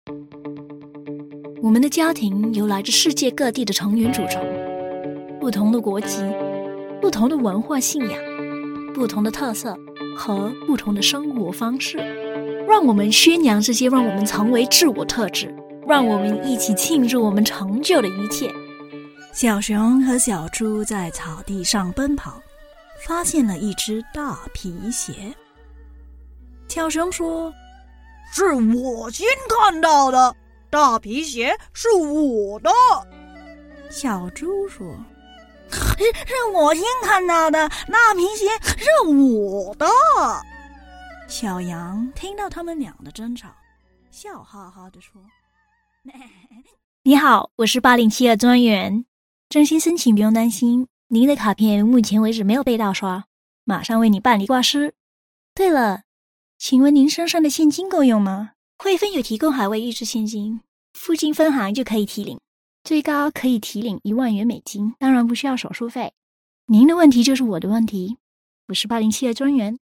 我们的家庭由来自世界各地的成员组成，不同的国籍，不同的文化信仰，不同的特色和不同的生活方式。让我们宣扬这些让我们成为自我特质，让我们一起庆祝我们成就的一切。 小熊和小猪在草地上奔跑，发现了一只大皮鞋。小熊说： 是我先看到的，大皮鞋是我的。 小猪说： 是我先看到的，大皮鞋是我的。 小羊听到他们俩的争吵，笑哈哈地说： 你好，我是8072专员，真心申请不用担心，您的卡片目前为止没有被盗刷，马上为你办理挂失。对了，请问您身上的现金够用吗？汇丰有提供海外预支现金，附近分行就可以提领，最高可以提领1万元美金，当然不需要手续费。您的问题就是我的问题，我是8072专员。